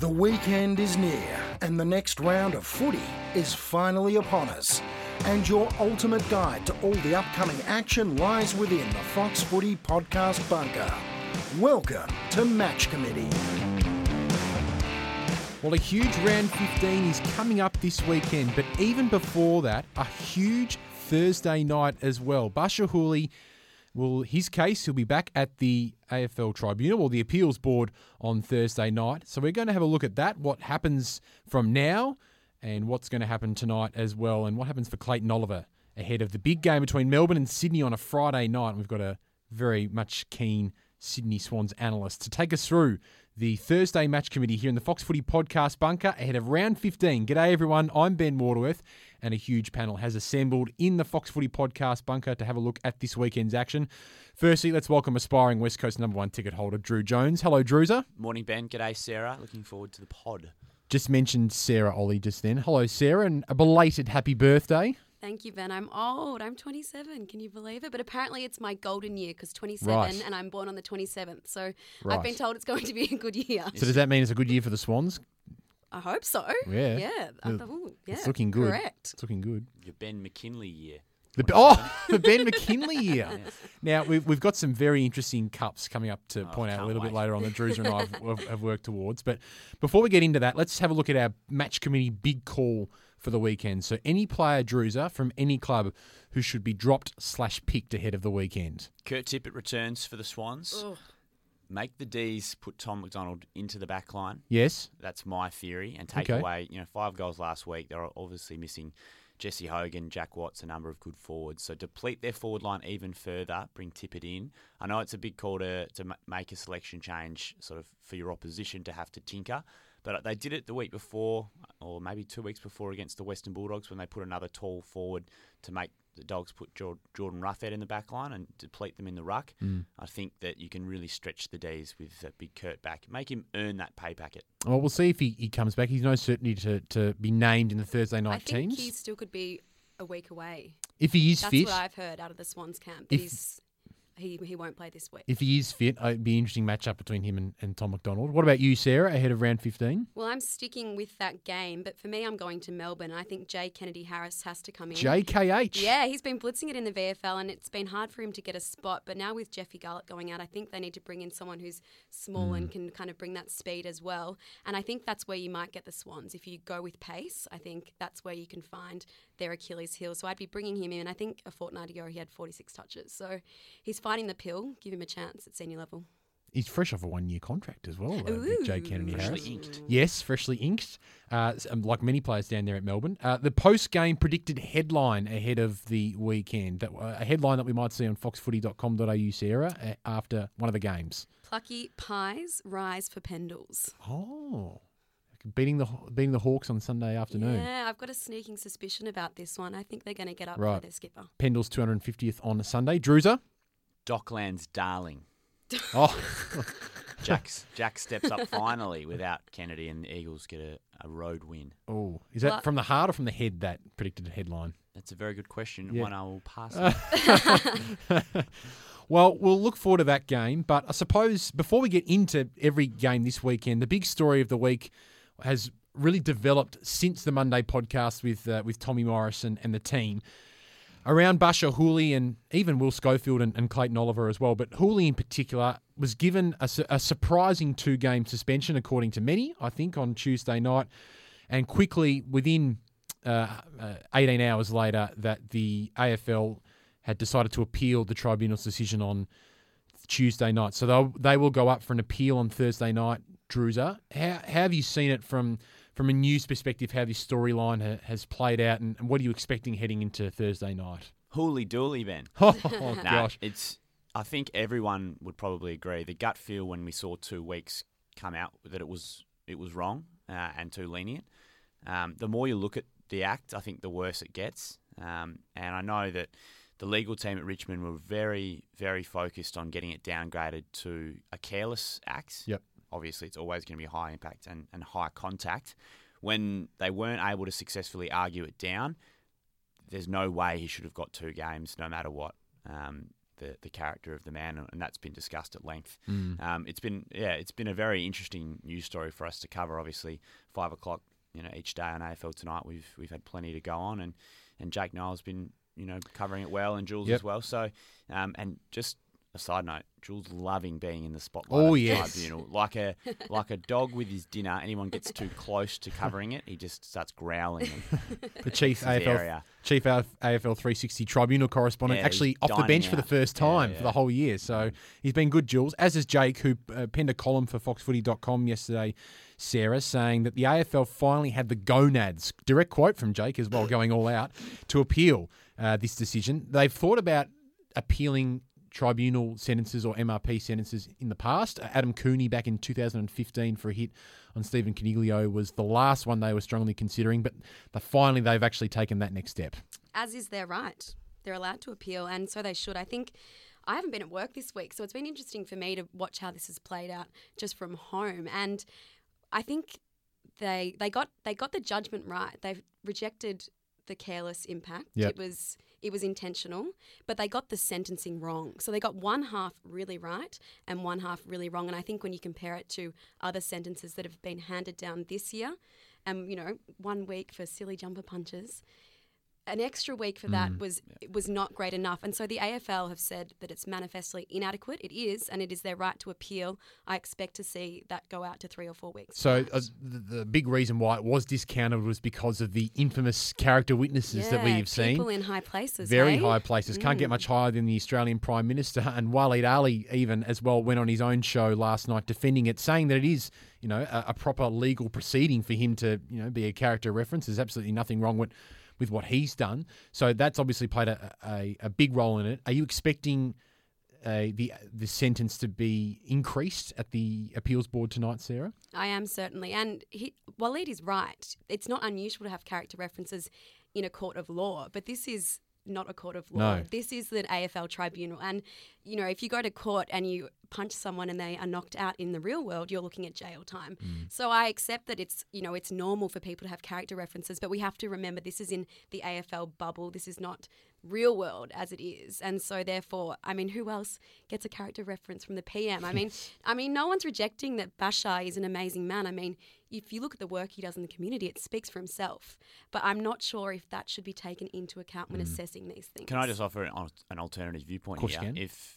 The weekend is near and the next round of footy is finally upon us. And your ultimate guide to all the upcoming action lies within the Fox Footy Podcast Bunker. Welcome to Match Committee. Well, a huge round 15 is coming up this weekend, but even before that, a huge Thursday night as well. Bachar Houli, well, his case, he'll be back at the AFL Tribunal or the Appeals Board on Thursday night. So we're going to have a look at that, what happens from now and what's going to happen tonight as well, and what happens for Clayton Oliver ahead of the big game between Melbourne and Sydney on a Friday night. And we've got a very much keen Sydney Swans analyst to take us through the Thursday Match Committee here in the Fox Footy Podcast Bunker ahead of round 15. G'day everyone, I'm Ben Waterworth, and a huge panel has assembled in the Fox Footy Podcast Bunker to have a look at this weekend's action. Firstly, let's welcome aspiring West Coast #1 ticket holder Drew Jones. Hello, Drewser. Morning, Ben. G'day, Sarah. Looking forward to the pod. Just mentioned Sarah Ollie just then. Hello, Sarah, and a belated happy birthday. Thank you, Ben. I'm old. I'm 27. Can you believe it? But apparently it's my golden year because 27 Right. and I'm born on the 27th. So Right. I've been told it's going to be a good year. So does that mean it's a good year for the Swans? I hope so. Yeah. Yeah. It's looking good. Correct. It's looking good. Your Ben McKinley year. The Ben McKinley year. Now, we've got some very interesting cups coming up to point out a can't little bit wait. later on that Drew's and I have worked towards. But before we get into that, let's have a look at our Match Committee big call for the weekend. So any player, Drewser, from any club who should be dropped/picked ahead of the weekend. Kurt Tippett returns for the Swans. Ugh. Make the D's put Tom McDonald into the back line. Yes? That's my theory. And take Okay. away, 5 goals last week. They're obviously missing Jesse Hogan, Jack Watts, a number of good forwards. So deplete their forward line even further, bring Tippett in. I know it's a big call to make a selection change sort of for your opposition to have to tinker. But they did it the week before, or maybe 2 weeks before, against the Western Bulldogs when they put another tall forward to make the Dogs put Jordan Roughead in the back line and deplete them in the ruck. I think that you can really stretch the D's with big Kurt back. Make him earn that pay packet. Well, we'll see if he comes back. He's no certainty to be named in the Thursday I night think teams. he still could be a week away. If he is That's fit. what I've heard out of the Swans camp. That he won't play this week. If he is fit, it'd be an interesting matchup between him and Tom McDonald. What about you, Sarah, ahead of round 15? Well, I'm sticking with that game, but for me, I'm going to Melbourne. I think Jay Kennedy Harris has to come in. JKH. Yeah, he's been blitzing it in the VFL and it's been hard for him to get a spot. But now with Jeffy Garlett going out, I think they need to bring in someone who's small and can kind of bring that speed as well. And I think that's where you might get the Swans. If you go with pace, I think that's where you can find their Achilles heel. So I'd be bringing him in. I think a fortnight ago he had 46 touches. So he's fighting the pill. Give him a chance at senior level. He's fresh off a 1-year contract as well, Jay Kennedy Freshly Harris. inked. Yes, freshly inked, like many players down there at Melbourne. The post-game predicted headline ahead of the weekend, a headline that we might see on foxfooty.com.au, Sarah, after one of the games. Plucky Pies rise for Pendles. Oh, beating the Hawks on Sunday afternoon. Yeah, I've got a sneaking suspicion about this one. I think they're going to get up Right. for their skipper. Pendle's 250th on a Sunday. Drewser? Dockland's darling. Oh, Jack steps up finally without Kennedy, and the Eagles get a road win. oh, is that Well- from the heart or from the head, that predicted headline? That's a very good question. Yeah. One I will pass on. Well, we'll look forward to that game. But I suppose before we get into every game this weekend, the big story of the week has really developed since the Monday podcast with Tommy Morrison and the team around Bachar Houli and even Will Schofield and Clayton Oliver as well. But Houli in particular was given a surprising 2-game suspension, according to many, I think, on Tuesday night. And quickly, within 18 hours later, that the AFL had decided to appeal the tribunal's decision on Tuesday night. So they will go up for an appeal on Thursday night. Drewser, how have you seen it from a news perspective, how this storyline has played out, and what are you expecting heading into Thursday night? Hooly dooly, Ben. Oh, Nah, gosh. I think everyone would probably agree. The gut feel when we saw 2 weeks come out that it was wrong and too lenient. The more you look at the act, I think the worse it gets. And I know that the legal team at Richmond were very, very focused on getting it downgraded to a careless act. Yep. Obviously, it's always going to be high impact and high contact. When they weren't able to successfully argue it down, there's no way he should have got 2 games no matter what. the character of the man, and that's been discussed at length. It's been a very interesting news story for us to cover. Obviously, 5 o'clock, each day on AFL Tonight, we've had plenty to go on, and Jake Niall's been covering it well, and Jules as well. So, and just a side note, Jules loving being in the spotlight. Oh, of the yes. Tribunal. Like a dog with his dinner. Anyone gets too close to covering it, he just starts growling. The chief AFL 360 Tribunal correspondent, actually off the bench for the first time for the whole year. So he's been good, Jules. As is Jake, who penned a column for foxfooty.com yesterday, Sarah, saying that the AFL finally had the gonads, direct quote from Jake as well, going all out, to appeal this decision. They've thought about appealing tribunal sentences or MRP sentences in the past. Adam Cooney back in 2015 for a hit on Stephen Coniglio was the last one they were strongly considering, but finally they've actually taken that next step. As is their right. They're allowed to appeal, and so they should. I think I haven't been at work this week, so it's been interesting for me to watch how this has played out just from home. And I think they got the judgment right. They've rejected the careless impact. Yep. It was intentional, but they got the sentencing wrong. So they got one half really right and one half really wrong. And I think when you compare it to other sentences that have been handed down this year, and 1 week for silly jumper punches, an extra week for that was not great enough. And so the AFL have said that it's manifestly inadequate. It is, and it is their right to appeal. I expect to see that go out to 3 or 4 weeks. So the big reason why it was discounted was because of the infamous character witnesses that we've seen. People in high places. Very high places. Can't get much higher than the Australian Prime Minister. And Waleed Ali even as well went on his own show last night defending it, saying that it is a proper legal proceeding for him to be a character reference. There's absolutely nothing wrong with what he's done. So that's obviously played a big role in it. Are you expecting the sentence to be increased at the appeals board tonight, Sarah? I am, certainly. And Waleed is right. It's not unusual to have character references in a court of law, but this is not a court of law. No. This is the AFL tribunal. And, if you go to court and you punch someone and they are knocked out in the real world, you're looking at jail time. So I accept that it's normal for people to have character references, but we have to remember this is in the AFL bubble. This is not real world as it is. And so therefore, who else gets a character reference from the PM? I mean, no one's rejecting that Bashar is an amazing man. If you look at the work he does in the community, it speaks for himself. But I'm not sure if that should be taken into account when assessing these things. Can I just offer an alternative viewpoint here? If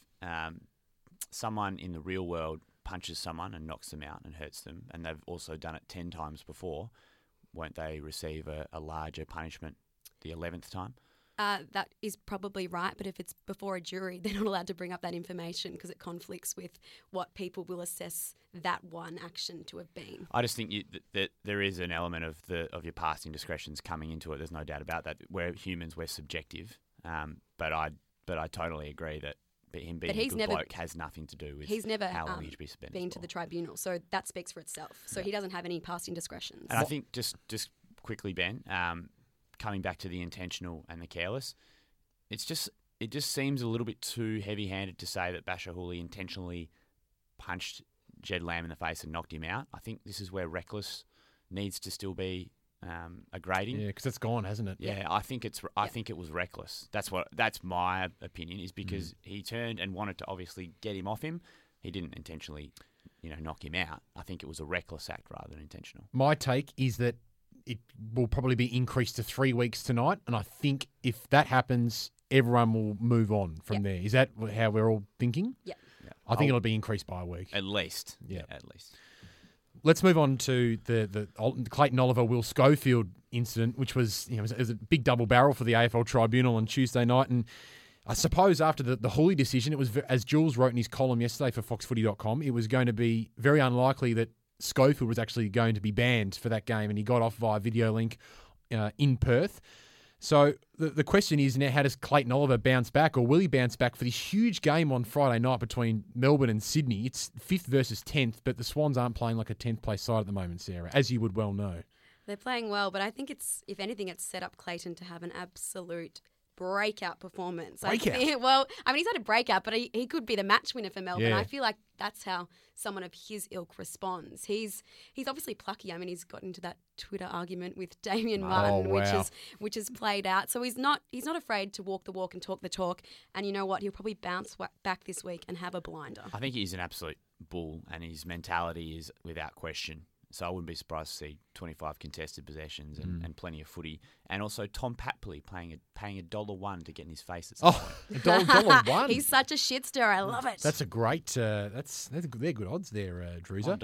someone in the real world punches someone and knocks them out and hurts them, and they've also done it 10 times before, won't they receive a larger punishment the 11th time? That is probably right, but if it's before a jury, they're not allowed to bring up that information because it conflicts with what people will assess that one action to have been. I just think that there is an element of your past indiscretions coming into it. There's no doubt about that. We're humans, we're subjective, but I totally agree that him being a good bloke has nothing to do with how long he should be spent. Been to the tribunal, so that speaks for itself. So he doesn't have any past indiscretions. And I think just quickly, Ben, coming back to the intentional and the careless, it just seems a little bit too heavy-handed to say that Bashar Houli intentionally punched Jed Lamb in the face and knocked him out. I think this is where reckless needs to still be a grading. Yeah, because it's gone, hasn't it? Yeah, I think it was reckless. That's my opinion, is because he turned and wanted to obviously get him off him. He didn't intentionally, knock him out. I think it was a reckless act rather than intentional. My take is that it will probably be increased to 3 weeks tonight, and I think if that happens, everyone will move on from there. Is that how we're all thinking? Yeah. I think it'll be increased by a week. At least. Yeah. At least. Let's move on to the Clayton Oliver Will Schofield incident, which was it was a big double barrel for the AFL Tribunal on Tuesday night, and I suppose after the Houli decision, it was, as Jules wrote in his column yesterday for foxfooty.com, it was going to be very unlikely that Schofield was actually going to be banned for that game, and he got off via video link in Perth. So the question is now, how does Clayton Oliver bounce back, or will he bounce back for this huge game on Friday night between Melbourne and Sydney? It's 5th versus 10th, but the Swans aren't playing like a 10th place side at the moment, Sarah, as you would well know. They're playing well, but I think if anything, it's set up Clayton to have an absolute breakout performance. Breakout? He's had a breakout, but he could be the match winner for Melbourne. Yeah. I feel like that's how someone of his ilk responds. He's obviously plucky. I mean, he's got into that Twitter argument with Damien Martin, wow. which has played out. So he's not afraid to walk the walk and talk the talk. And you know what? He'll probably bounce back this week and have a blinder. I think he's an absolute bull, and his mentality is without question. So I wouldn't be surprised to see 25 contested possessions and plenty of footy. And also Tom Papley paying $1 to get in his face at some point. $1. He's such a shit stirrer. I love it. That's a great. They're good odds there, Druza.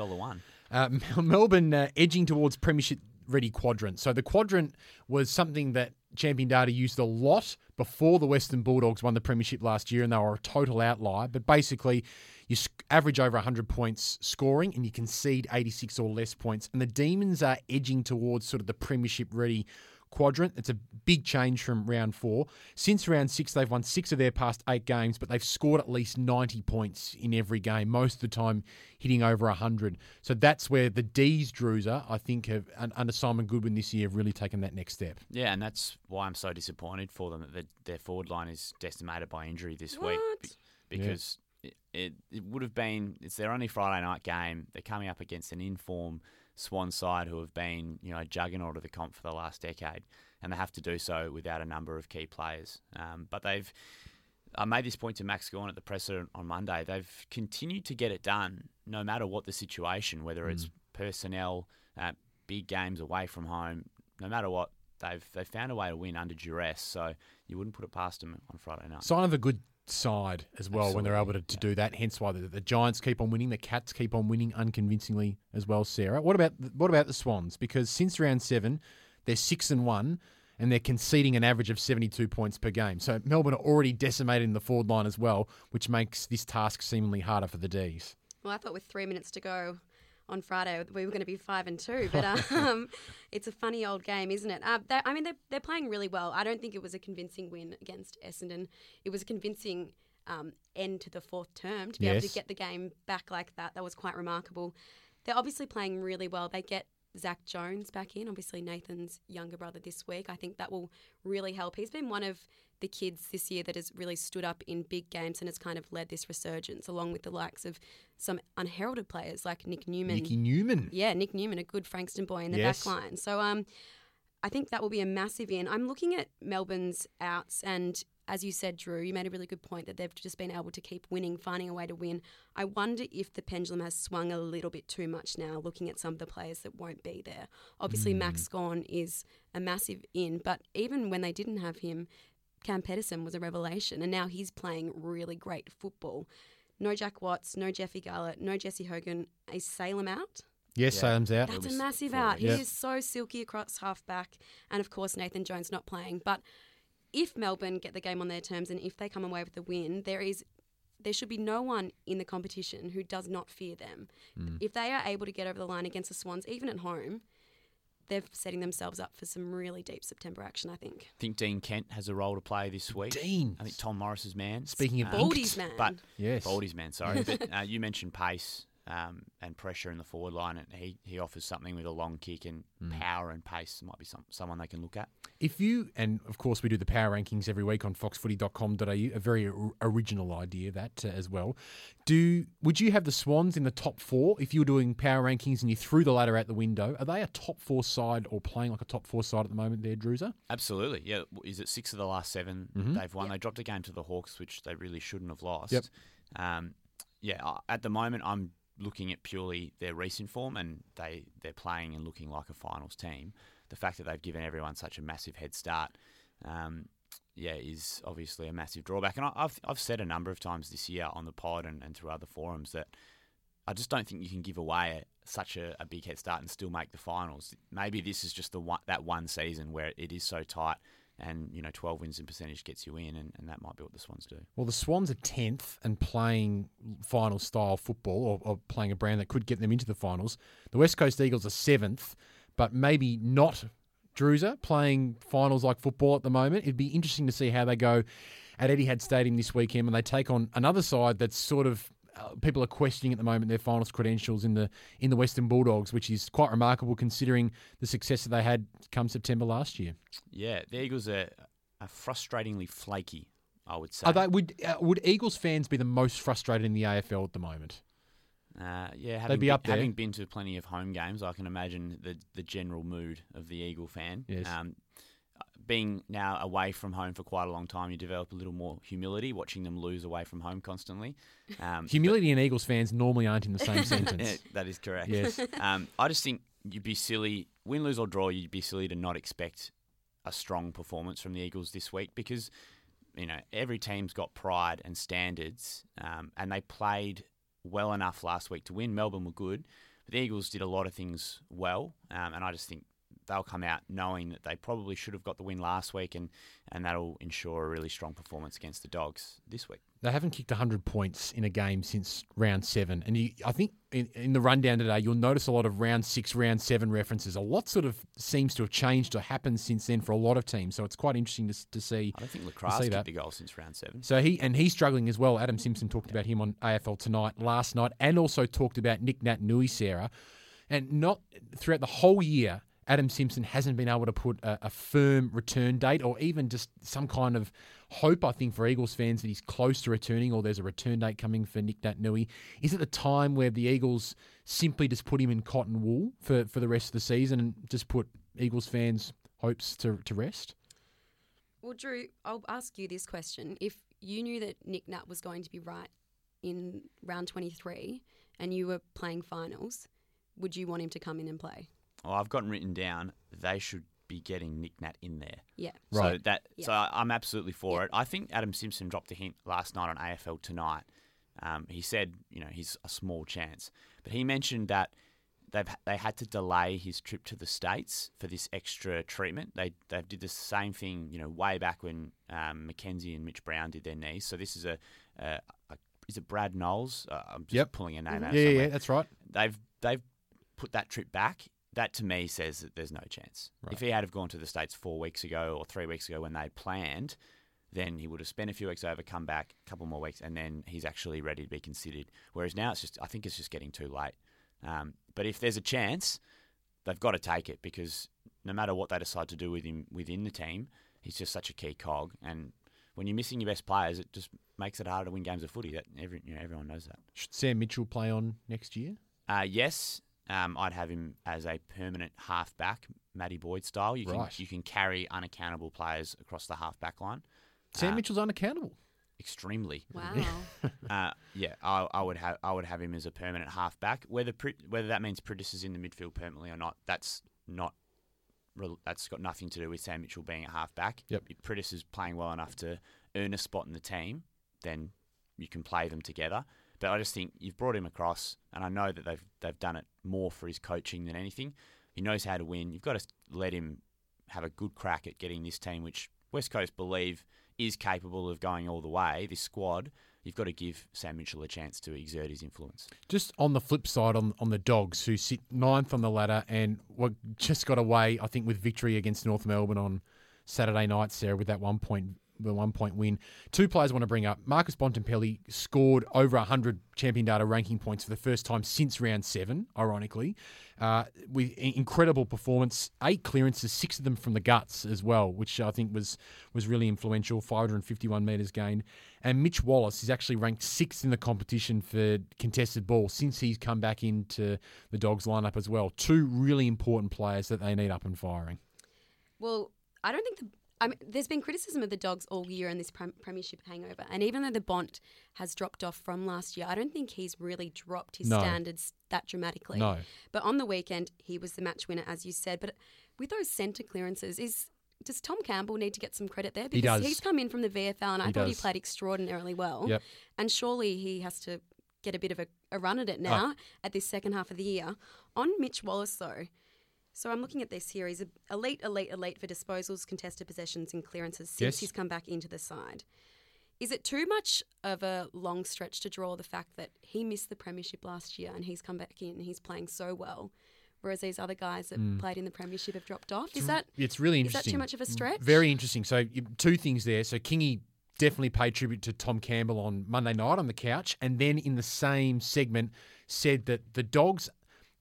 $1. Melbourne edging towards premiership ready quadrant. So the quadrant was something that Champion Data used a lot before the Western Bulldogs won the premiership last year, and they were a total outlier. But basically, you average over 100 points scoring and you concede 86 or less points. And the Demons are edging towards sort of the premiership ready quadrant. It's a big change from round 4. Since round 6, they've won 6 of their past 8 games, but they've scored at least 90 points in every game, most of the time hitting over 100. So that's where the D's, Druza, I think, have under Simon Goodwin this year, have really taken that next step. Yeah, and that's why I'm so disappointed for them that their forward line is decimated by injury this week. Because it would have been, it's their only Friday night game. They're coming up against an in-form Swan side who have been, a juggernaut of the comp for the last decade, and they have to do so without a number of key players. But I made this point to Max Gawn at the presser on Monday. They've continued to get it done, no matter what the situation, whether it's personnel, big games away from home, no matter what. They've found a way to win under duress, so you wouldn't put it past them on Friday night. Sign of a good side as well. Absolutely. When they're able to do that. Hence why the Giants keep on winning, the Cats keep on winning unconvincingly as well. Sarah, what about the Swans? Because since round 7, they're 6-1, and they're conceding an average of 72 points per game. So Melbourne are already decimated in the forward line as well, which makes this task seemingly harder for the D's. Well, I thought with 3 minutes to go on Friday we were going to be 5-2, but it's a funny old game, isn't it? They're playing really well. I don't think it was a convincing win against Essendon. It was a convincing end to the fourth term to be able to get the game back like that. That was quite remarkable. They're obviously playing really well. They get Zach Jones back in, obviously Nathan's younger brother this week. I think that will really help. He's been one of the kids this year that has really stood up in big games and has kind of led this resurgence, along with the likes of some unheralded players like Nick Newman. Nicky Newman. Yeah, Nick Newman, a good Frankston boy in the back line. So I think that will be a massive in. I'm looking at Melbourne's outs, and as you said, Drew, you made a really good point that they've just been able to keep winning, finding a way to win. I wonder if the pendulum has swung a little bit too much now, looking at some of the players that won't be there. Obviously, Max Gawn is a massive in, but even when they didn't have him, Cam Pedersen was a revelation, and now he's playing really great football. No Jack Watts, no Jeffy Garlett, no Jesse Hogan. Is Salem out? Yes, Salem's out. That's a massive out. He is so silky across half-back, and of course Nathan Jones not playing. But if Melbourne get the game on their terms and if they come away with the win, there should be no one in the competition who does not fear them. If they are able to get over the line against the Swans, even at home, they're setting themselves up for some really deep September action, I think. I think Dean Kent has a role to play this week. Dean. I think Tom Morris's man. Speaking of Baldy's man. But yes. Baldy's man, sorry. But you mentioned pace and pressure in the forward line, and he offers something with a long kick and power and pace. Might be someone they can look at. If you, and of course we do the power rankings every week on foxfooty.com.au, a very original idea that as well. Would you have the Swans in the top 4 if you were doing power rankings and you threw the ladder out the window? Are they a top 4 side or playing like a top 4 side at the moment there, Druza? Absolutely, yeah. Is it 6 of the last 7 they've won? Yep. They dropped a game to the Hawks, which they really shouldn't have lost. Yep. At the moment I'm looking at purely their recent form, and they're playing and looking like a finals team. The fact that they've given everyone such a massive head start, is obviously a massive drawback. And I've said a number of times this year on the pod and through other forums that I just don't think you can give away such a big head start and still make the finals. Maybe this is just that one season where it is so tight, and 12 wins in percentage gets you in, and that might be what the Swans do. Well, the Swans are 10th and playing final style football, or playing a brand that could get them into the finals. The West Coast Eagles are 7th, but maybe not, Druza, playing finals like football at the moment. It'd be interesting to see how they go at Etihad Stadium this weekend when they take on another side that's sort of people are questioning at the moment their finals credentials in the Western Bulldogs, which is quite remarkable considering the success that they had come September last year. Yeah, the Eagles are frustratingly flaky, I would say. Would Eagles fans be the most frustrated in the AFL at the moment? Having be up there. Having been to plenty of home games, I can imagine the general mood of the Eagle fan. Yes. Being now away from home for quite a long time, you develop a little more humility, watching them lose away from home constantly. Humility and Eagles fans normally aren't in the same sentence. Yeah, that is correct. Yes. I just think you'd be silly, win, lose or draw, you'd be silly to not expect a strong performance from the Eagles this week because, every team's got pride and standards, and they played well enough last week to win. Melbourne were good, but the Eagles did a lot of things well, and I just think they'll come out knowing that they probably should have got the win last week, and that'll ensure a really strong performance against the Dogs this week. They haven't kicked 100 points in a game since round 7. And I think in the rundown today, you'll notice a lot of round 6, round 7 references. A lot sort of seems to have changed or happened since then for a lot of teams. So it's quite interesting to see. I don't think Lacrosse kicked a goal since round 7. So he's struggling as well. Adam Simpson talked about him on AFL Tonight last night and also talked about Nick Nat Nui, Sarah. And not throughout the whole year, Adam Simpson hasn't been able to put a firm return date or even just some kind of hope, I think, for Eagles fans that he's close to returning or there's a return date coming for Nick Nat Nui. Is it the time where the Eagles simply just put him in cotton wool for the rest of the season and just put Eagles fans' hopes to rest? Well, Drew, I'll ask you this question. If you knew that Nick Nat was going to be right in round 23 and you were playing finals, would you want him to come in and play? Well, I've gotten written down they should be getting Nick Nat in there. Yeah. Right. So I'm absolutely for it. I think Adam Simpson dropped a hint last night on AFL Tonight. He said, he's a small chance, but he mentioned that they had to delay his trip to the States for this extra treatment. They did the same thing, way back when Mackenzie and Mitch Brown did their knees. So this is is it Brad Knowles? I'm just pulling a name out. Yeah, that's right. They've put that trip back. That to me says that there's no chance. Right. If he had have gone to the States 4 weeks ago or 3 weeks ago when they planned, then he would have spent a few weeks over, come back, a couple more weeks, and then he's actually ready to be considered. Whereas now I think it's just getting too late. But if there's a chance, they've got to take it because no matter what they decide to do with him within the team, he's just such a key cog. And when you're missing your best players, it just makes it harder to win games of footy. Everyone knows that. Should Sam Mitchell play on next year? Yes. I'd have him as a permanent halfback, Matty Boyd style. You can carry unaccountable players across the halfback line. Sam Mitchell's unaccountable. Extremely. Wow. I would have him as a permanent halfback. Whether that means Priddis is in the midfield permanently or not, that's got nothing to do with Sam Mitchell being a halfback. Yep. If Priddis is playing well enough to earn a spot in the team, then you can play them together. But I just think you've brought him across, and I know that they've done it more for his coaching than anything. He knows how to win. You've got to let him have a good crack at getting this team, which West Coast believe is capable of going all the way, this squad. You've got to give Sam Mitchell a chance to exert his influence. Just on the flip side, on the Dogs, who sit 9th on the ladder and just got away, I think, with victory against North Melbourne on Saturday night, Sarah, with that 1 point win. 2 players I want to bring up. Marcus Bontempelli scored over 100 Champion Data ranking points for the first time since round 7, ironically, with incredible performance. 8 clearances, 6 of them from the guts as well, which I think was really influential. 551 metres gained. And Mitch Wallace is actually ranked 6th in the competition for contested ball since he's come back into the Dogs lineup as well. 2 really important players that they need up and firing. Well, I don't think there's been criticism of the Dogs all year in this premiership hangover. And even though the Bont has dropped off from last year, I don't think he's really dropped his standards that dramatically. No. But on the weekend, he was the match winner, as you said. But with those centre clearances, does Tom Campbell need to get some credit there? Because he's come in from the VFL and I thought he played extraordinarily well. Yep. And surely he has to get a bit of a run at it now at this second half of the year. On Mitch Wallace, though, so I'm looking at this here. He's elite for disposals, contested possessions and clearances since he's come back into the side. Is it too much of a long stretch to draw the fact that he missed the premiership last year and he's come back in and he's playing so well, whereas these other guys that played in the premiership have dropped off? It's really interesting. Is that too much of a stretch? Very interesting. So 2 things there. So Kingy definitely paid tribute to Tom Campbell on Monday night on the couch, and then in the same segment said that the Dogs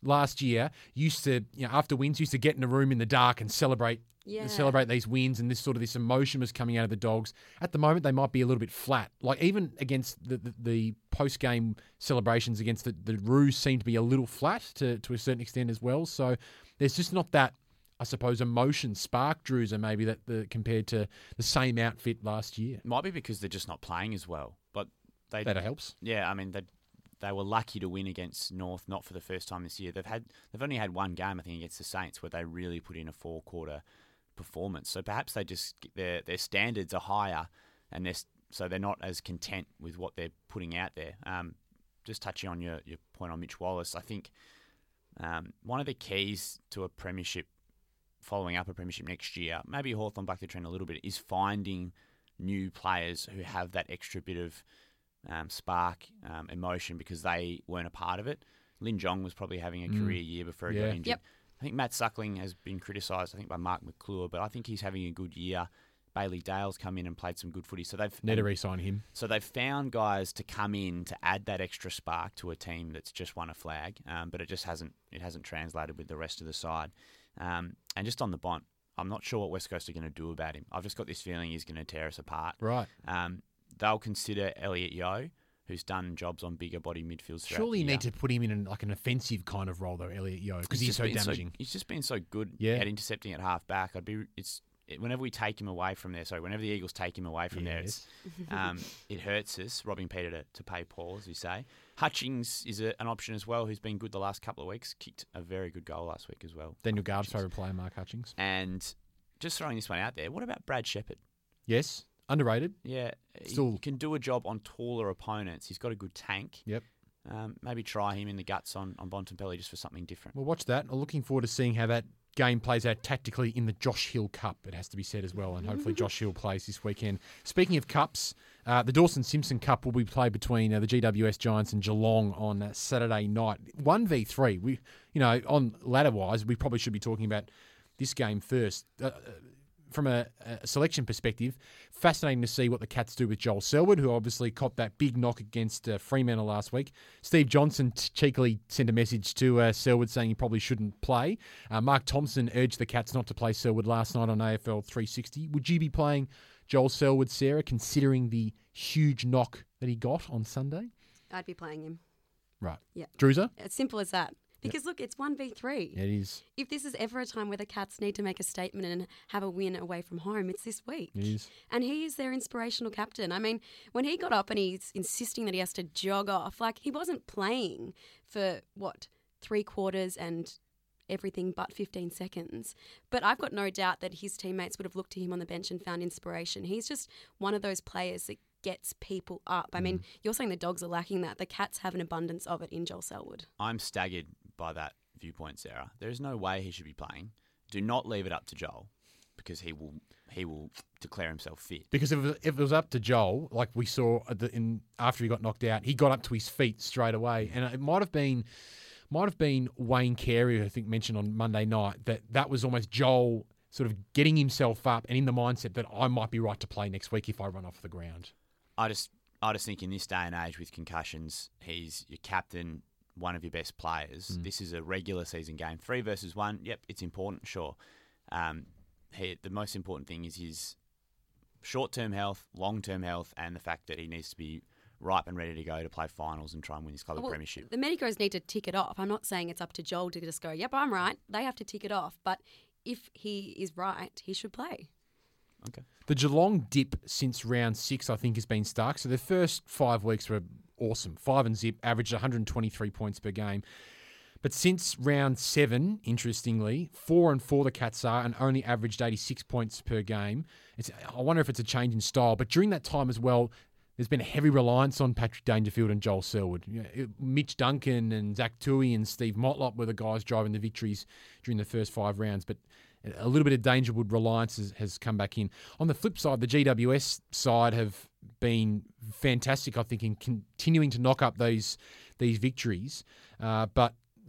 last year used to, after wins, used to get in a room in the dark and celebrate these wins, and this emotion was coming out of the Dogs. At the moment, they might be a little bit flat. Like even against the post-game celebrations against the Roos seem to be a little flat to a certain extent as well. So there's just not that, I suppose, emotion spark, Druza, maybe that compared to the same outfit last year. It might be because they're just not playing as well, but that helps. Yeah, I mean they were lucky to win against North, not for the first time this year. They've only had one game, I think, against the Saints, where they really put in a 4-quarter performance. So perhaps they just their standards are higher, and so they're not as content with what they're putting out there. Just touching on your point on Mitch Wallace, I think one of the keys to a premiership, following up a premiership next year, maybe Hawthorn buck the trend a little bit, is finding new players who have that extra bit of spark, emotion, because they weren't a part of it. Lin Jong was probably having a career year before he got injured. Yep. I think Matt Suckling has been criticised, I think, by Mark McClure, but I think he's having a good year. Bailey Dale's come in and played some good footy. So need to re-sign him. So they've found guys to come in to add that extra spark to a team that's just won a flag, but it just hasn't translated with the rest of the side. And just on the Bont, I'm not sure what West Coast are going to do about him. I've just got this feeling he's going to tear us apart. Right. They'll consider Elliot Yeo, who's done jobs on bigger body midfields throughout Surely the you year. need to put him in an offensive kind of role, though, Elliot Yeo, because he's so damaging. He's just been so good at intercepting at half back. Whenever we take him away from there, whenever the Eagles take him away from there, it hurts us, robbing Peter to pay Paul, as you say. Hutchings is an option as well, who's been good the last couple of weeks. Kicked a very good goal last week as well. Daniel Garb's favourite player, Mark Hutchings. And just throwing this one out there, what about Brad Shepherd? Yes, underrated. Yeah, Still he can do a job on taller opponents. He's got a good tank. Yep. Maybe try him in the guts on Bontempelli just for something different. Well, watch that. I'm looking forward to seeing how that game plays out tactically in the Josh Hill Cup, it has to be said as well, and hopefully Josh Hill plays this weekend. Speaking of cups, the Dawson Simpson Cup will be played between the GWS Giants and Geelong on Saturday night. 1v3. We, on ladder-wise, we probably should be talking about this game first. From a selection perspective, fascinating to see what the Cats do with Joel Selwood, who obviously copped that big knock against Fremantle last week. Steve Johnson cheekily sent a message to Selwood saying he probably shouldn't play. Mark Thompson urged the Cats not to play Selwood last night on AFL 360. Would you be playing Joel Selwood, Sarah, considering the huge knock that he got on Sunday? I'd be playing him. Right. Yeah. Druza? It's simple as that. Because, look, it's 1v3. It is. If this is ever a time where the Cats need to make a statement and have a win away from home, it's this week. It is. And he is their inspirational captain. I mean, when he got up and he's insisting that he has to jog off, he wasn't playing for, 3 quarters and everything but 15 seconds. But I've got no doubt that his teammates would have looked to him on the bench and found inspiration. He's just one of those players that gets people up. I mean, you're saying the Dogs are lacking that. The Cats have an abundance of it in Joel Selwood. I'm staggered by that viewpoint, Sarah. There is no way he should be playing. Do not leave it up to Joel, because he will declare himself fit. Because if it was up to Joel, like we saw after he got knocked out, he got up to his feet straight away, and it might have been Wayne Carey, who I think mentioned on Monday night that was almost Joel sort of getting himself up and in the mindset that I might be right to play next week if I run off the ground. I just think in this day and age with concussions, he's your captain, one of your best players. This is a regular season game. 3 versus 1, yep, it's important, sure. The most important thing is his short-term health, long-term health, and the fact that he needs to be ripe and ready to go to play finals and try and win his club a premiership. The medicos need to tick it off. I'm not saying it's up to Joel to just go, yep, I'm right. They have to tick it off. But if he is right, he should play. Okay. The Geelong dip since round 6, I think, has been stark. So the first 5 weeks were awesome. 5-0, averaged 123 points per game. But since round 7, interestingly, 4-4 the Cats are and only averaged 86 points per game. I wonder if it's a change in style. But during that time as well, there's been a heavy reliance on Patrick Dangerfield and Joel Selwood. Mitch Duncan and Zach Toohey and Steve Motlop were the guys driving the victories during the first 5 rounds. But a little bit of Dangerwood reliance has come back in. On the flip side, the GWS side have been fantastic, I think, in continuing to knock up these victories. But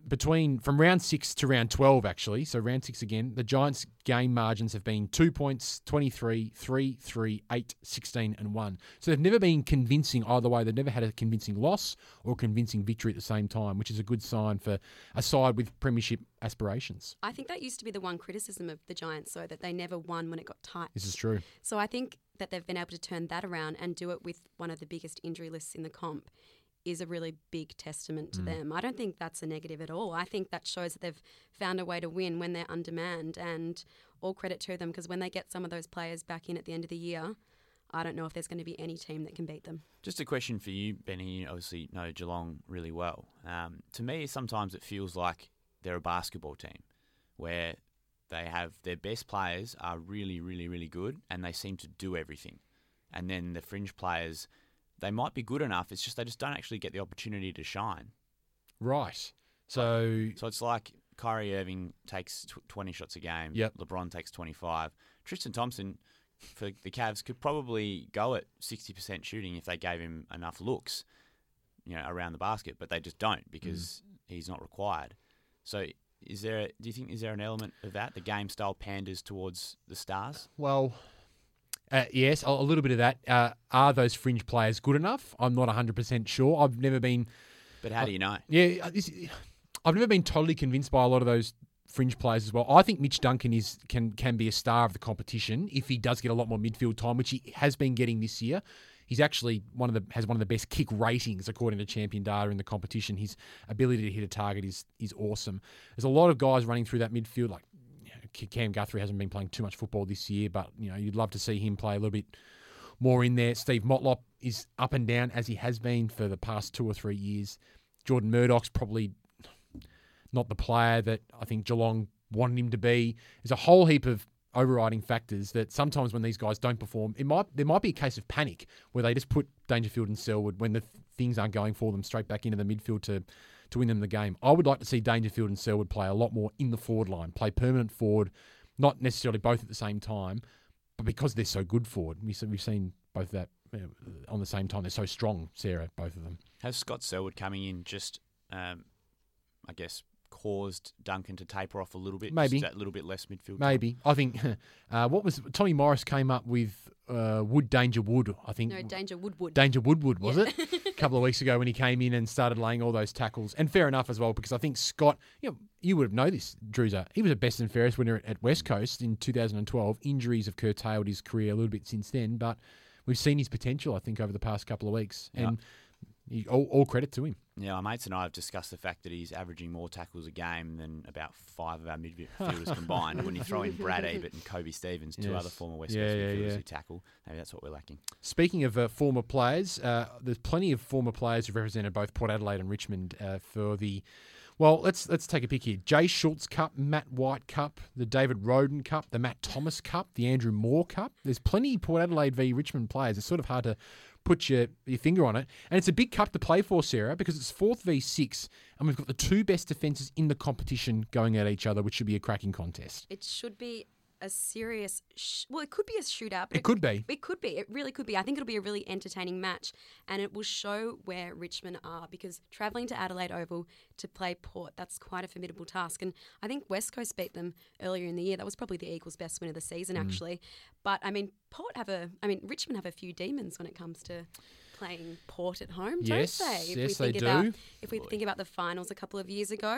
from round 6 to round 12, actually, so round 6 again, the Giants' game margins have been 2 points, 23, 3, 3, 8, 16 and 1. So they've never been convincing either way. They've never had a convincing loss or a convincing victory at the same time, which is a good sign for a side with premiership aspirations. I think that used to be the one criticism of the Giants, so that they never won when it got tight. This is true. So I think that they've been able to turn that around and do it with one of the biggest injury lists in the comp is a really big testament to them. I don't think that's a negative at all. I think that shows that they've found a way to win when they're undemand, and all credit to them, because when they get some of those players back in at the end of the year, I don't know if there's going to be any team that can beat them. Just a question for you, Benny. You obviously know Geelong really well. To me, sometimes it feels like they're a basketball team where they have their best players are really, really, really good and they seem to do everything. And then the fringe players, they might be good enough. It's just they just don't actually get the opportunity to shine. Right. So it's like Kyrie Irving takes 20 shots a game. Yep. LeBron takes 25. Tristan Thompson for the Cavs could probably go at 60% shooting if they gave him enough looks, around the basket, but they just don't because he's not required. So do you think is there an element of that? The game style panders towards the stars? Well, yes, a little bit of that. Are those fringe players good enough? I'm not 100% sure. I've never been... But how do you know? Yeah, I've never been totally convinced by a lot of those fringe players as well. I think Mitch Duncan can be a star of the competition if he does get a lot more midfield time, which he has been getting this year. He's actually has one of the best kick ratings according to Champion Data in the competition. His ability to hit a target is awesome. There's a lot of guys running through that midfield, like Cam Guthrie hasn't been playing too much football this year, but you'd love to see him play a little bit more in there. Steve Motlop is up and down as he has been for the past 2 or 3 years. Jordan Murdoch's probably not the player that I think Geelong wanted him to be. There's a whole heap of overriding factors that sometimes when these guys don't perform, there might be a case of panic where they just put Dangerfield and Selwood, when the things aren't going for them, straight back into the midfield to win them the game. I would like to see Dangerfield and Selwood play a lot more in the forward line, play permanent forward, not necessarily both at the same time, but because they're so good forward. We've seen both of that on the same time. They're so strong, Sarah, both of them. Has Scott Selwood coming in just, I guess, caused Duncan to taper off a little bit? Maybe. Just that little bit less midfield time? Maybe. I think, Tommy Morris came up with Danger Wood, I think. No, Danger Woodwood. Danger Woodwood, was it? A couple of weeks ago when he came in and started laying all those tackles. And fair enough as well, because I think Scott, you would have known this, Druza. He was a best and fairest winner at West Coast in 2012. Injuries have curtailed his career a little bit since then, but we've seen his potential, I think, over the past couple of weeks. And all credit to him. Yeah, my mates and I have discussed the fact that he's averaging more tackles a game than about 5 of our midfielders combined. When you throw in Brad Ebert and Kobe Stevens, two other former West Coast midfielders who tackle, maybe that's what we're lacking. Speaking of former players, there's plenty of former players who've represented both Port Adelaide and Richmond for the... Well, let's take a pick here. Jay Schultz Cup, Matt White Cup, the David Roden Cup, the Matt Thomas Cup, the Andrew Moore Cup. There's plenty of Port Adelaide v Richmond players. It's sort of hard to put your finger on it. And it's a big cup to play for, Sarah, because it's 4th v 6, and we've got the 2 best defences in the competition going at each other, which should be a cracking contest. It should be a serious... it could be a shootout. But it could be. It could be. It really could be. I think it'll be a really entertaining match, and it will show where Richmond are, because travelling to Adelaide Oval to play Port, that's quite a formidable task. And I think West Coast beat them earlier in the year. That was probably the Eagles' best win of the season, actually. But, Richmond have a few demons when it comes to playing Port at home, don't they? Yes, they do. If we think about the finals a couple of years ago...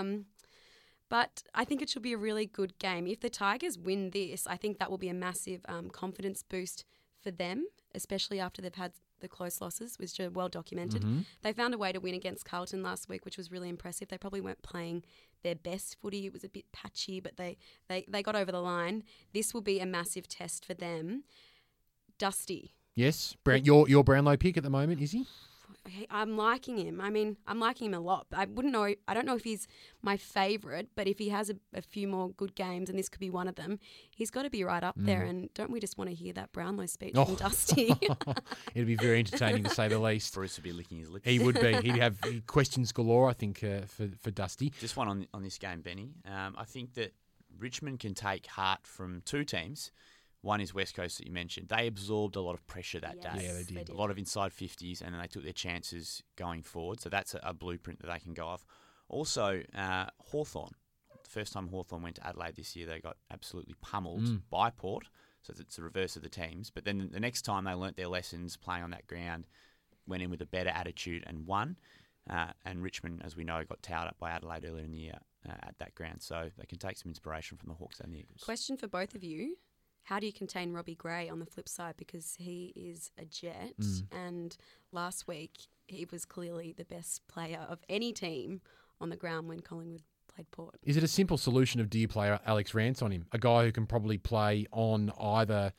But I think it should be a really good game. If the Tigers win this, I think that will be a massive confidence boost for them, especially after they've had the close losses, which are well documented. Mm-hmm. They found a way to win against Carlton last week, which was really impressive. They probably weren't playing their best footy. It was a bit patchy, but they got over the line. This will be a massive test for them. Dusty. Yes. Your Brownlow pick at the moment, is he? I'm liking him. I'm liking him a lot. I don't know if he's my favourite, but if he has a few more good games, and this could be one of them, he's got to be right up there. And don't we just want to hear that Brownlow speech from Dusty? It'd be very entertaining, to say the least. Bruce would be licking his lips. He would be. He'd have questions galore, I think, for Dusty. Just one on this game, Benny. I think that Richmond can take heart from 2 teams. One is West Coast that you mentioned. They absorbed a lot of pressure that day. Yeah, they did. A lot of inside 50s, and then they took their chances going forward. So that's a blueprint that they can go off. Also, Hawthorn. The first time Hawthorn went to Adelaide this year, they got absolutely pummeled by Port. So it's the reverse of the teams. But then the next time they learnt their lessons playing on that ground, went in with a better attitude and won. And Richmond, as we know, got towed up by Adelaide earlier in the year at that ground. So they can take some inspiration from the Hawks and the Eagles. Question for both of you. How do you contain Robbie Gray on the flip side? Because he is a jet. And last week, he was clearly the best player of any team on the ground when Collingwood played Port. Is it a simple solution of do you play Alex Rance on him? A guy who can probably play on either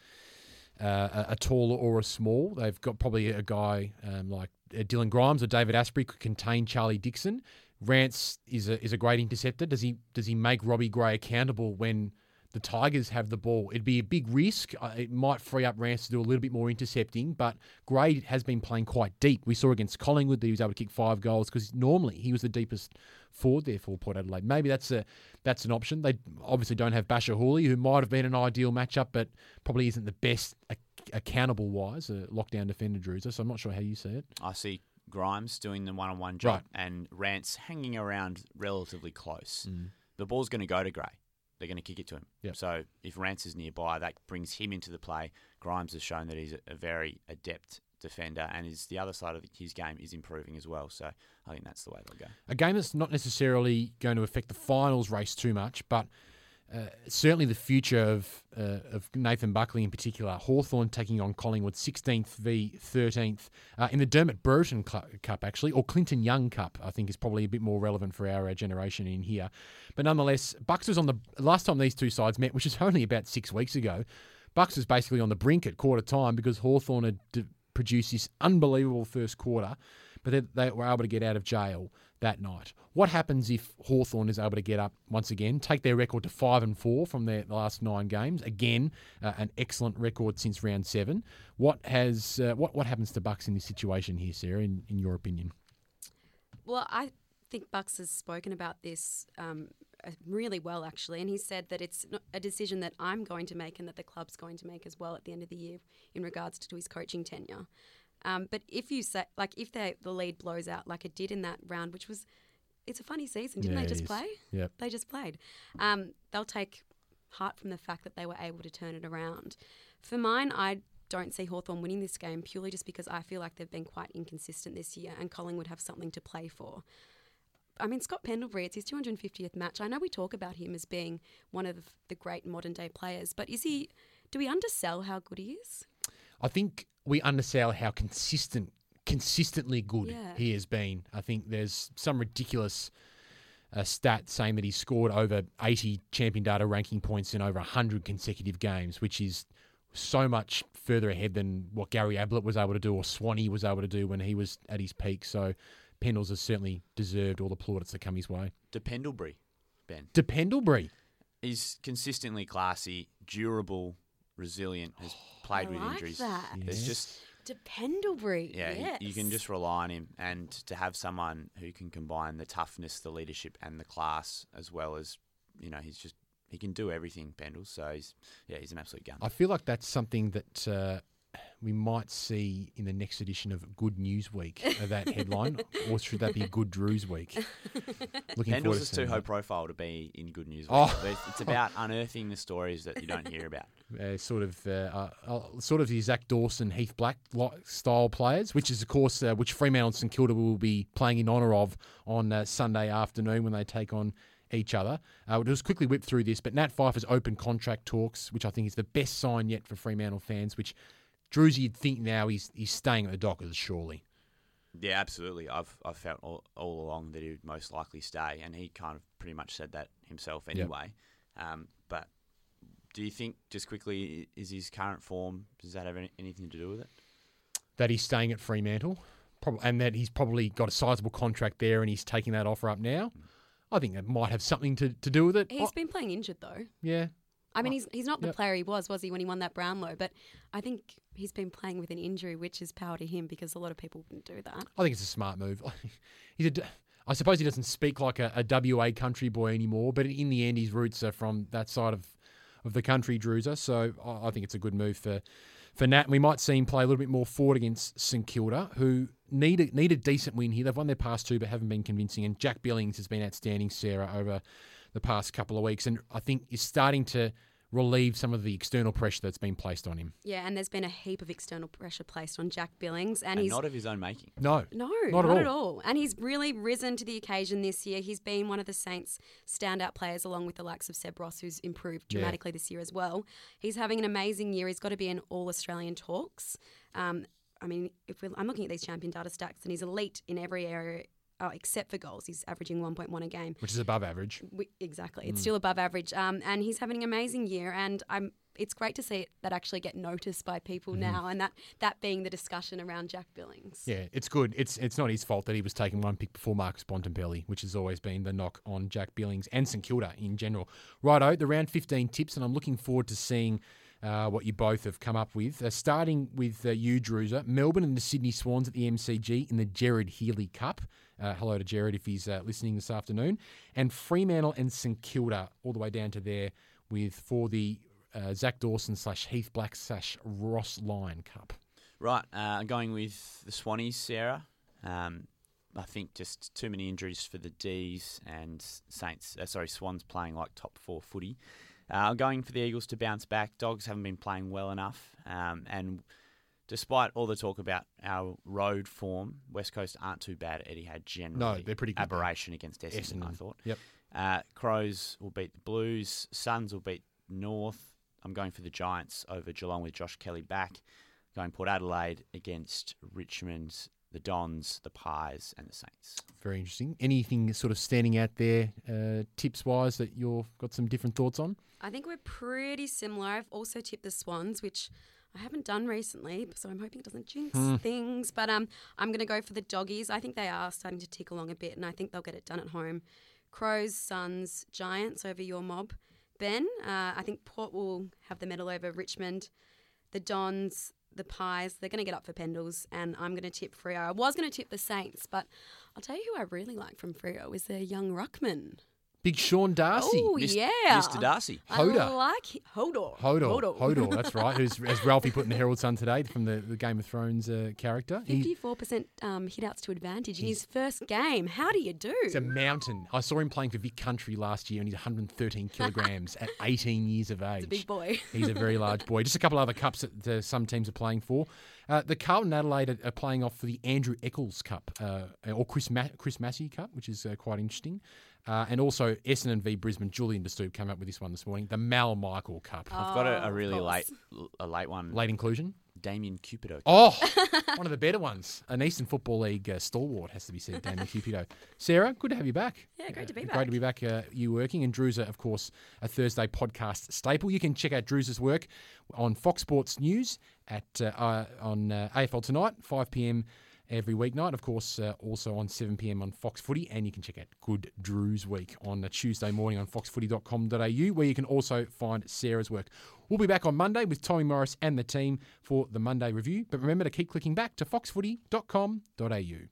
a tall or a small. They've got probably a guy like Dylan Grimes or David Asprey could contain Charlie Dixon. Rance is a great interceptor. Does he make Robbie Gray accountable when the Tigers have the ball? It'd be a big risk. It might free up Rance to do a little bit more intercepting, but Gray has been playing quite deep. We saw against Collingwood that he was able to kick 5 goals because normally he was the deepest forward there for Port Adelaide. Maybe that's an option. They obviously don't have Basher Hooley, who might have been an ideal matchup, but probably isn't the best accountable-wise, a lockdown defender, Druza, so I'm not sure how you see it. I see Grimes doing the one-on-one job and Rance hanging around relatively close. The ball's going to go to Gray. They're going to kick it to him. Yep. So if Rance is nearby, that brings him into the play. Grimes has shown that he's a very adept defender, and the other side of his game is improving as well. So I think that's the way they'll go. A game that's not necessarily going to affect the finals race too much, but certainly the future of Nathan Buckley in particular. Hawthorn taking on Collingwood 16th v 13th in the Dermot Brereton Cup, actually, or Clinton Young Cup, I think is probably a bit more relevant for our generation in here. But nonetheless, Bucks was on the last time these two sides met, which was only about 6 weeks ago. Bucks was basically on the brink at quarter time because Hawthorn had produced this unbelievable first quarter, but they were able to get out of jail that night. What happens if Hawthorn is able to get up once again, take their record to 5-4 from their last 9 games? Again, an excellent record since round 7. What happens to Bucks in this situation here, Sarah, in your opinion? Well, I think Bucks has spoken about this really well, actually, and he said that it's not a decision that I'm going to make and that the club's going to make as well at the end of the year in regards to his coaching tenure. But if you say, like, if the lead blows out like it did in that round, which was, it's a funny season, didn't they just play? Yep. They just played. They'll take heart from the fact that they were able to turn it around. For mine, I don't see Hawthorn winning this game purely just because I feel like they've been quite inconsistent this year and Collingwood have something to play for. I mean, Scott Pendlebury, it's his 250th match. I know we talk about him as being one of the great modern-day players, but do we undersell how good he is? I think we undersell how consistently good he has been. I think there's some ridiculous stat saying that he scored over 80 Champion Data ranking points in over 100 consecutive games, which is so much further ahead than what Gary Ablett was able to do or Swanee was able to do when he was at his peak. So Pendles has certainly deserved all the plaudits that come his way. Dependlebury, Ben. Dependlebury. He's consistently classy, durable, resilient, has played with injuries. That. There's just Dependlebury. Yeah, yes. you can just rely on him, and to have someone who can combine the toughness, the leadership, and the class, as well as he can do everything. Pendles, so he's an absolute gun. I feel like that's something that we might see in the next edition of Good News Week, that headline, or should that be Good Drews Week? Pendles is too high profile to be in Good News Week. It's about unearthing the stories that you don't hear about. Sort of the Zach Dawson, Heath Black style players, which is of course which Fremantle and St Kilda will be playing in honour of on Sunday afternoon when they take on each other. We'll just quickly whip through this, but Nat Fyfe has opened contract talks, which I think is the best sign yet for Fremantle fans, which Druzy, you'd think now he's staying at the Dockers, surely. Yeah, absolutely. I've felt all along that he would most likely stay, and he kind of pretty much said that himself anyway. Yep. But do you think, just quickly, is his current form, does that have anything to do with it? That he's staying at Fremantle, and that he's probably got a sizable contract there and he's taking that offer up now? I think that might have something to do with it. He's been playing injured, though. Yeah. I mean, he's not the player he was he, when he won that Brownlow? But I think he's been playing with an injury, which is power to him because a lot of people wouldn't do that. I think it's a smart move. I suppose he doesn't speak like a WA country boy anymore, but in the end, his roots are from that side of the country, Druza. So I think it's a good move for for Nat. We might see him play a little bit more forward against St Kilda, who need a decent win here. They've won their past two but haven't been convincing. And Jack Billings has been outstanding, Sarah, over the past couple of weeks, and I think is starting to relieve some of the external pressure that's been placed on him. Yeah, and there's been a heap of external pressure placed on Jack Billings. And he's not of his own making. No, not at all. And he's really risen to the occasion this year. He's been one of the Saints' standout players, along with the likes of Seb Ross, who's improved dramatically this year as well. He's having an amazing year. He's got to be in All-Australian talks. I'm looking at these champion data stacks, and he's elite in every area. Except for goals. He's averaging 1.1 a game. Which is above average. Exactly. It's still above average. And he's having an amazing year. And it's great to see that actually get noticed by people now, and that being the discussion around Jack Billings. Yeah, it's good. It's not his fault that he was taken one pick before Marcus Bontempelli, which has always been the knock on Jack Billings and St Kilda in general. Righto, the round 15 tips, and I'm looking forward to seeing what you both have come up with. Starting with you, Druza, Melbourne and the Sydney Swans at the MCG in the Gerard Healy Cup. Hello to Gerard if he's listening this afternoon. And Fremantle and St Kilda all the way down to there for the Zach Dawson / Heath Black / Ross Lyon Cup. Right, going with the Swannies, Sarah. I think just too many injuries for the Ds and Swans playing like top four footy. I'm going for the Eagles to bounce back. Dogs haven't been playing well enough. And despite all the talk about our road form, West Coast aren't too bad at Etihad generally. No, they're pretty good. Aberration against Essendon, I thought. Yep. Crows will beat the Blues. Suns will beat North. I'm going for the Giants over Geelong with Josh Kelly back. Going Port Adelaide against Richmond, the Dons, the Pies, and the Saints. Very interesting. Anything sort of standing out there, tips-wise, that you've got some different thoughts on? I think we're pretty similar. I've also tipped the Swans, which I haven't done recently, so I'm hoping it doesn't jinx things. But I'm going to go for the Doggies. I think they are starting to tick along a bit, and I think they'll get it done at home. Crows, Suns, Giants over your mob. Ben, I think Port will have the medal over Richmond. The Dons, the Pies, they're going to get up for Pendles, and I'm going to tip Freo. I was going to tip the Saints, but I'll tell you who I really like from Freo is their young ruckman. Big Sean Darcy. Oh, yeah. Mr. Darcy. Hodor. I like Hodor. Hodor, that's right. Who's, as Ralphie put in the Herald Sun today from the Game of Thrones character. 54% hit-outs to advantage in his first game. How do you do? It's a mountain. I saw him playing for Vic Country last year, and he's 113 kilograms at 18 years of age. He's a big boy. He's a very large boy. Just a couple other cups that some teams are playing for. The Carlton Adelaide are playing off for the Andrew Eccles Cup, or Chris Massey Cup, which is quite interesting. And also Essendon v Brisbane. Julian DeStube came up with this one this morning. The Mal Michael Cup. I've got a really late one. Late inclusion? Damien Cupido. Oh, one of the better ones. An Eastern Football League stalwart, has to be said, Damien Cupido. Sarah, good to have you back. Yeah, great to be back. Great to be back, you working. And Druza, of course, a Thursday podcast staple. You can check out Druza's work on Fox Sports News on AFL Tonight, 5 p.m. every weeknight. Of course, also on 7 p.m. on Fox Footy. And you can check out Good Drew's Week on a Tuesday morning on foxfooty.com.au, where you can also find Sarah's work. We'll be back on Monday with Tommy Morris and the team for the Monday review. But remember to keep clicking back to foxfooty.com.au.